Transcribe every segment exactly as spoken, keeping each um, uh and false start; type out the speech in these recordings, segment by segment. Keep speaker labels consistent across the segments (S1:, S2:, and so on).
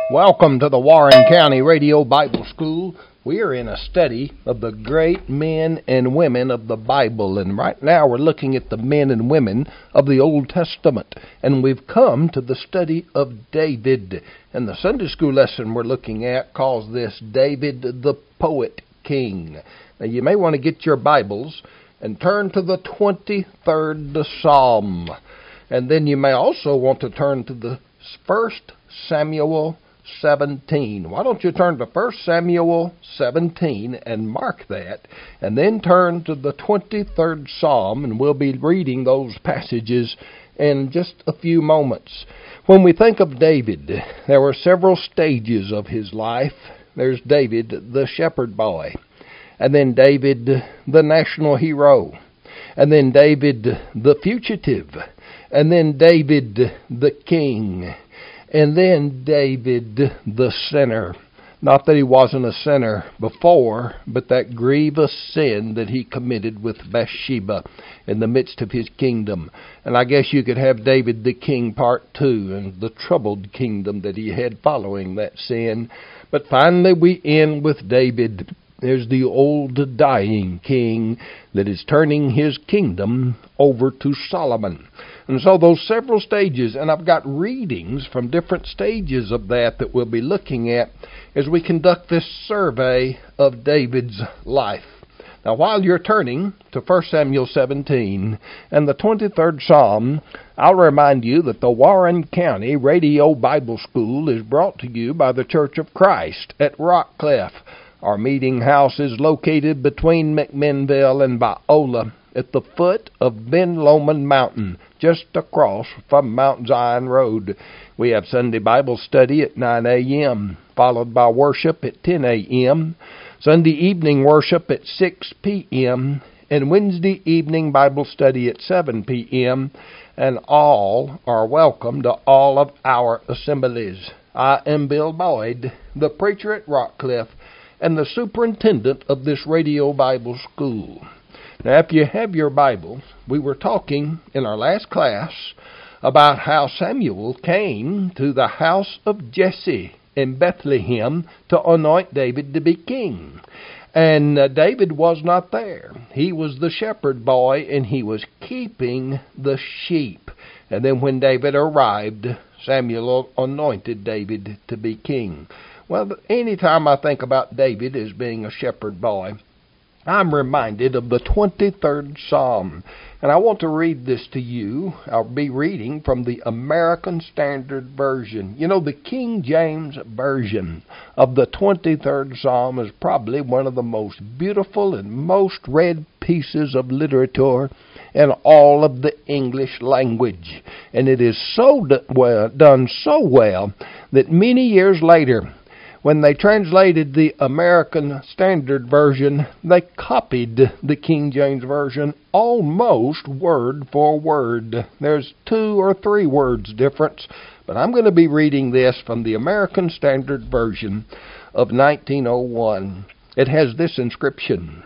S1: Welcome to the Warren County Radio Bible School. We are in a study of the great men and women of the Bible, and right now we're looking at the men and women of the Old Testament, and we've come to the study of David. And the Sunday school lesson we're looking at calls this David the Poet King. Now you may want to get your Bibles and turn to the twenty-third Psalm, and then you may also want to turn to the First Samuel seventeen. Why don't you turn to First Samuel seventeen and mark that, and then turn to the twenty-third Psalm, and we'll be reading those passages in just a few moments. When we think of David, there were several stages of his life. There's David, the shepherd boy, and then David, the national hero, and then David, the fugitive, and then David, the king, and then David, the sinner. Not that he wasn't a sinner before, but that grievous sin that he committed with Bathsheba in the midst of his kingdom. And I guess you could have David the king part two, and the troubled kingdom that he had following that sin. But finally we end with David. There's the old dying king that is turning his kingdom over to Solomon. And so those several stages, and I've got readings from different stages of that that we'll be looking at as we conduct this survey of David's life. Now while you're turning to First Samuel seventeen and the twenty-third Psalm, I'll remind you that the Warren County Radio Bible School is brought to you by the Church of Christ at Rockcliff. Our meeting house is located between McMinnville and Biola at the foot of Ben Lomond Mountain, just across from Mount Zion Road. We have Sunday Bible study at nine a.m., followed by worship at ten a.m., Sunday evening worship at six p.m., and Wednesday evening Bible study at seven p.m., and all are welcome to all of our assemblies. I am Bill Boyd, the preacher at Rockcliff, and the superintendent of this radio Bible school. Now, if you have your Bible, we were talking in our last class about how Samuel came to the house of Jesse in Bethlehem to anoint David to be king. And uh, David was not there. He was the shepherd boy, and he was keeping the sheep. And then when David arrived, Samuel anointed David to be king. Well, anytime I think about David as being a shepherd boy, I'm reminded of the twenty-third Psalm. And I want to read this to you. I'll be reading from the American Standard Version. You know, the King James Version of the twenty-third Psalm is probably one of the most beautiful and most read pieces of literature in all of the English language. And it is so d- well, done so well that many years later, when they translated the American Standard Version, they copied the King James Version almost word for word. There's two or three words difference, but I'm going to be reading this from the American Standard Version of nineteen oh one. It has this inscription: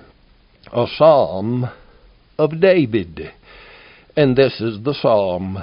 S1: a Psalm of David. And this is the Psalm: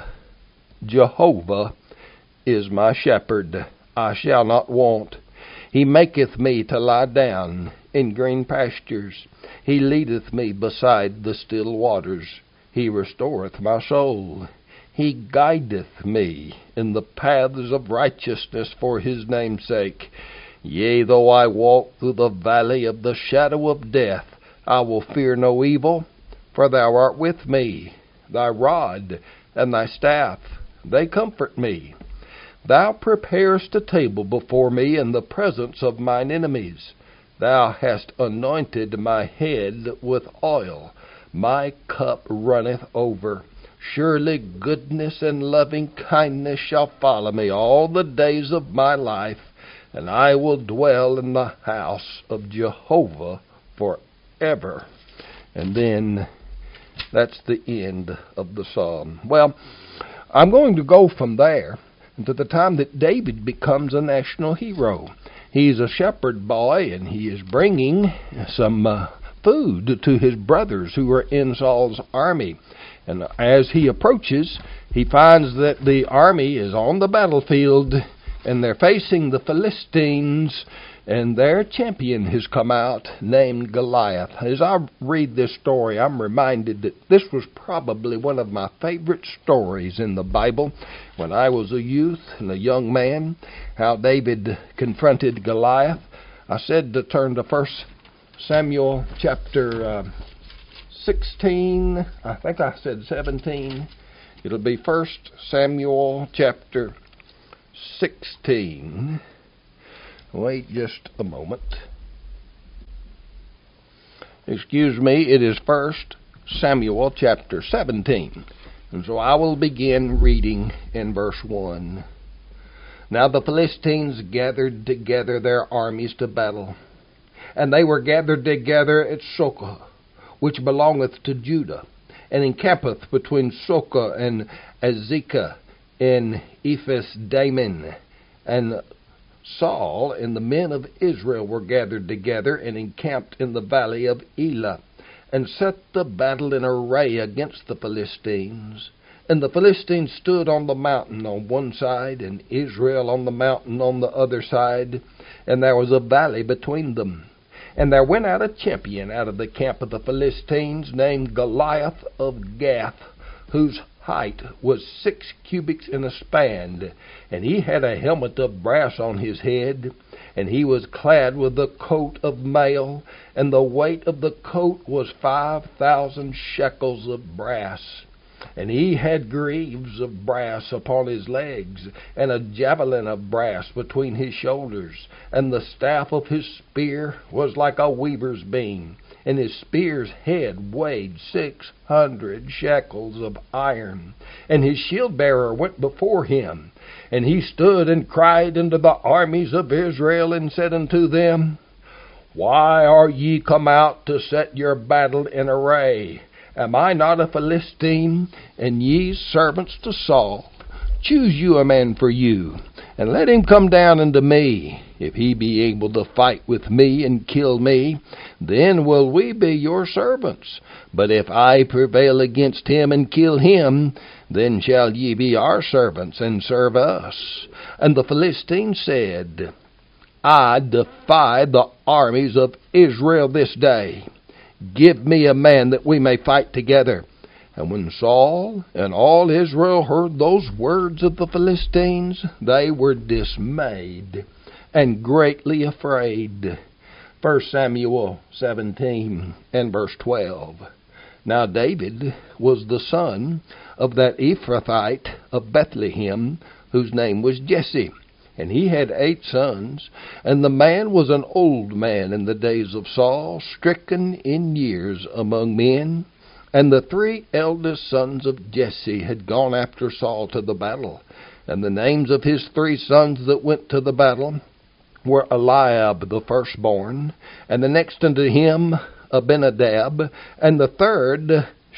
S1: Jehovah is my shepherd, I shall not want. He maketh me to lie down in green pastures. He leadeth me beside the still waters. He restoreth my soul. He guideth me in the paths of righteousness for his name's sake. Yea, though I walk through the valley of the shadow of death, I will fear no evil, for thou art with me. Thy rod and thy staff, they comfort me. Thou preparest a table before me in the presence of mine enemies. Thou hast anointed my head with oil. My cup runneth over. Surely goodness and loving kindness shall follow me all the days of my life, and I will dwell in the house of Jehovah forever. And then that's the end of the psalm. Well, I'm going to go from there to the time that David becomes a national hero. He's a shepherd boy, and he is bringing some uh, food to his brothers who are in Saul's army. And as he approaches, he finds that the army is on the battlefield, and they're facing the Philistines, and their champion has come out named Goliath. As I read this story, I'm reminded that this was probably one of my favorite stories in the Bible. When I was a youth and a young man, how David confronted Goliath. I said to turn to First Samuel chapter uh, sixteen. I think I said seventeen. It'll be First Samuel chapter sixteen. Wait just a moment. Excuse me, it is First Samuel chapter seventeen. And so I will begin reading in verse one. Now the Philistines gathered together their armies to battle, and they were gathered together at Socoh, which belongeth to Judah, and encampeth between Socoh and Azekah in Ephes-dammim. And Saul and the men of Israel were gathered together and encamped in the valley of Elah, and set the battle in array against the Philistines. And the Philistines stood on the mountain on one side, and Israel on the mountain on the other side, and there was a valley between them. And there went out a champion out of the camp of the Philistines, named Goliath of Gath, whose height was six cubits in a span, and he had a helmet of brass on his head, and he was clad with a coat of mail, and the weight of the coat was five thousand shekels of brass. And he had greaves of brass upon his legs, and a javelin of brass between his shoulders, and the staff of his spear was like a weaver's beam, and his spear's head weighed six hundred shekels of iron. And his shield-bearer went before him, and he stood and cried unto the armies of Israel, and said unto them, Why are ye come out to set your battle in array? Am I not a Philistine, and ye servants to Saul? Choose you a man for you, and let him come down unto me. If he be able to fight with me and kill me, then will we be your servants. But if I prevail against him and kill him, then shall ye be our servants and serve us. And the Philistine said, I defy the armies of Israel this day. Give me a man that we may fight together. And when Saul and all Israel heard those words of the Philistines, they were dismayed and greatly afraid. First Samuel seventeen and verse twelve. Now David was the son of that Ephrathite of Bethlehem, whose name was Jesse. And he had eight sons, and the man was an old man in the days of Saul, stricken in years among men. And the three eldest sons of Jesse had gone after Saul to the battle. And the names of his three sons that went to the battle were Eliab the firstborn, and the next unto him Abinadab, and the third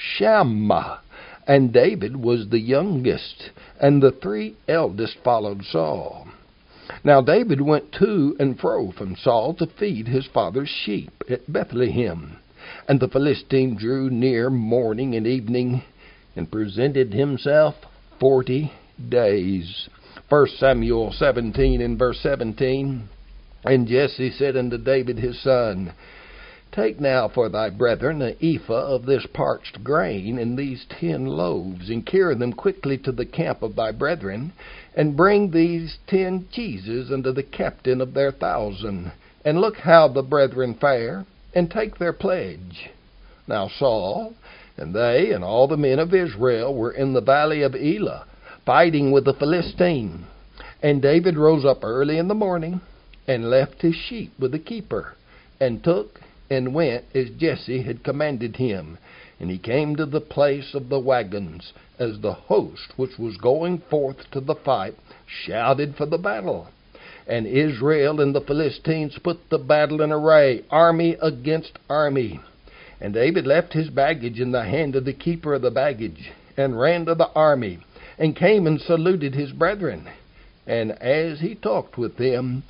S1: Shammah. And David was the youngest, and the three eldest followed Saul. Now David went to and fro from Saul to feed his father's sheep at Bethlehem. And the Philistine drew near morning and evening, and presented himself forty days. First Samuel seventeen and verse seventeen. And Jesse said unto David his son, Take now for thy brethren an ephah of this parched grain, and these ten loaves, and carry them quickly to the camp of thy brethren, and bring these ten cheeses unto the captain of their thousand, and look how the brethren fare, and take their pledge. Now Saul, and they, and all the men of Israel were in the valley of Elah, fighting with the Philistine. And David rose up early in the morning, and left his sheep with the keeper, and took and went as Jesse had commanded him. And he came to the place of the wagons, as the host which was going forth to the fight shouted for the battle. And Israel and the Philistines put the battle in array, army against army. And David left his baggage in the hand of the keeper of the baggage, and ran to the army, and came and saluted his brethren. And as he talked with them,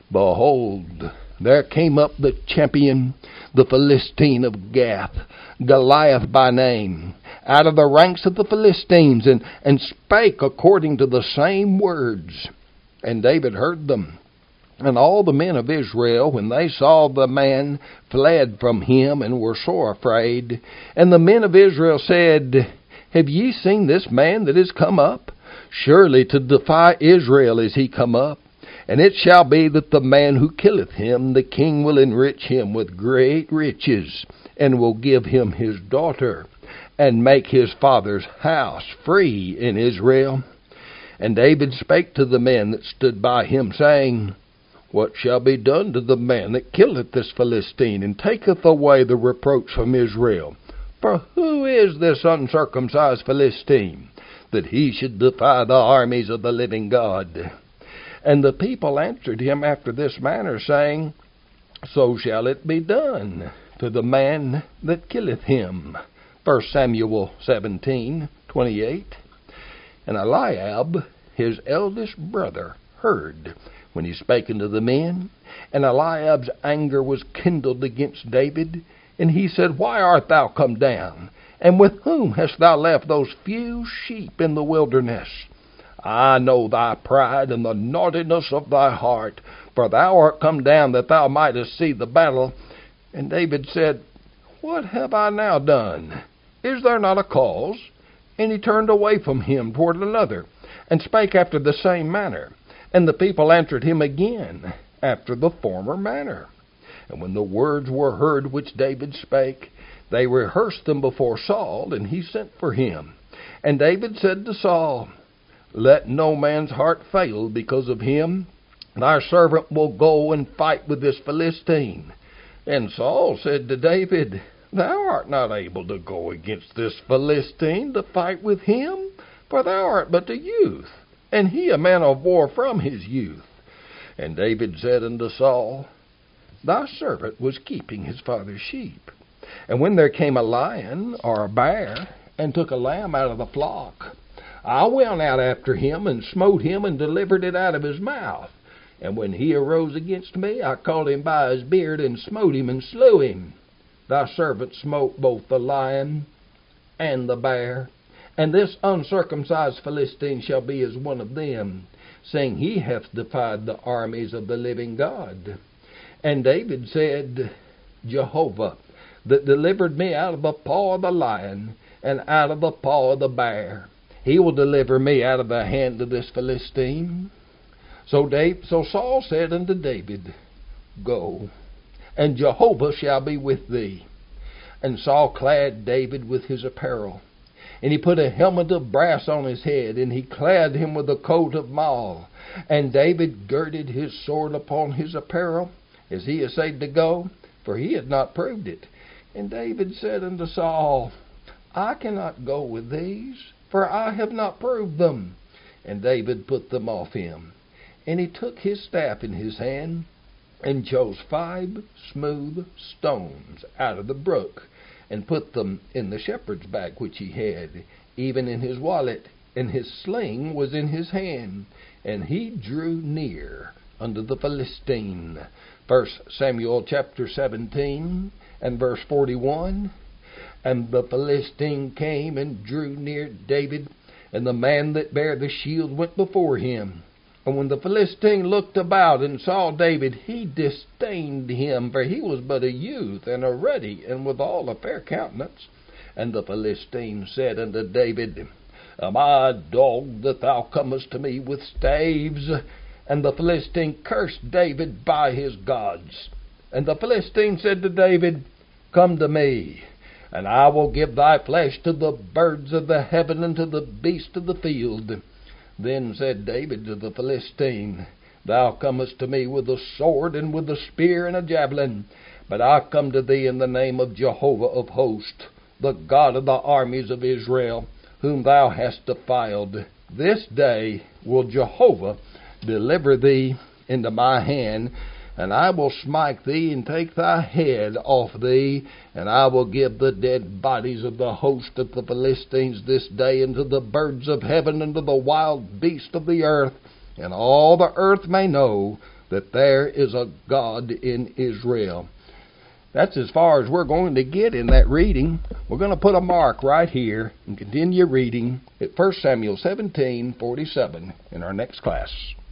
S1: behold, there came up the champion, the Philistine of Gath, Goliath by name, out of the ranks of the Philistines, and, and spake according to the same words. And David heard them. And all the men of Israel, when they saw the man, fled from him and were sore afraid. And the men of Israel said, Have ye seen this man that is come up? Surely to defy Israel is he come up. And it shall be that the man who killeth him, the king will enrich him with great riches, and will give him his daughter, and make his father's house free in Israel. And David spake to the men that stood by him, saying, What shall be done to the man that killeth this Philistine, and taketh away the reproach from Israel? For who is this uncircumcised Philistine, that he should defy the armies of the living God? And the people answered him after this manner, saying, So shall it be done to the man that killeth him. First Samuel seventeen twenty-eight. And Eliab, his eldest brother, heard when he spake unto the men. And Eliab's anger was kindled against David. And he said, Why art thou come down? And with whom hast thou left those few sheep in the wilderness? I know thy pride and the naughtiness of thy heart, for thou art come down that thou mightest see the battle. And David said, What have I now done? Is there not a cause? And he turned away from him toward another, and spake after the same manner. And the people answered him again after the former manner. And when the words were heard which David spake, they rehearsed them before Saul, and he sent for him. And David said to Saul, Let no man's heart fail because of him. Thy servant will go and fight with this Philistine. And Saul said to David, Thou art not able to go against this Philistine to fight with him, for thou art but a youth, and he a man of war from his youth. And David said unto Saul, Thy servant was keeping his father's sheep. And when there came a lion or a bear, and took a lamb out of the flock, I went out after him, and smote him, and delivered it out of his mouth. And when he arose against me, I caught him by his beard, and smote him, and slew him. Thy servant smote both the lion and the bear. And this uncircumcised Philistine shall be as one of them, saying, He hath defied the armies of the living God. And David said, Jehovah, that delivered me out of the paw of the lion, and out of the paw of the bear, he will deliver me out of the hand of this Philistine. So Dave, so Saul said unto David, Go, and Jehovah shall be with thee. And Saul clad David with his apparel, and he put a helmet of brass on his head, and he clad him with a coat of mail. And David girded his sword upon his apparel, as he essayed to go, for he had not proved it. And David said unto Saul, I cannot go with these, for I have not proved them. And David put them off him. And he took his staff in his hand, and chose five smooth stones out of the brook, and put them in the shepherd's bag which he had, even in his wallet, and his sling was in his hand. And he drew near unto the Philistine. First Samuel chapter seventeen and verse forty-one. And the Philistine came and drew near David, and the man that bare the shield went before him. And when the Philistine looked about and saw David, he disdained him, for he was but a youth, and a ruddy, and withal a fair countenance. And the Philistine said unto David, Am I a dog that thou comest to me with staves? And the Philistine cursed David by his gods. And the Philistine said to David, Come to me, and I will give thy flesh to the birds of the heaven and to the beasts of the field. Then said David to the Philistine, Thou comest to me with a sword and with a spear and a javelin, but I come to thee in the name of Jehovah of hosts, the God of the armies of Israel, whom thou hast defiled. This day will Jehovah deliver thee into my hand, and I will smite thee and take thy head off thee, and I will give the dead bodies of the host of the Philistines this day unto the birds of heaven and to the wild beasts of the earth, and all the earth may know that there is a God in Israel. That's as far as we're going to get in that reading. We're going to put a mark right here and continue reading at First Samuel seventeen forty-seven in our next class.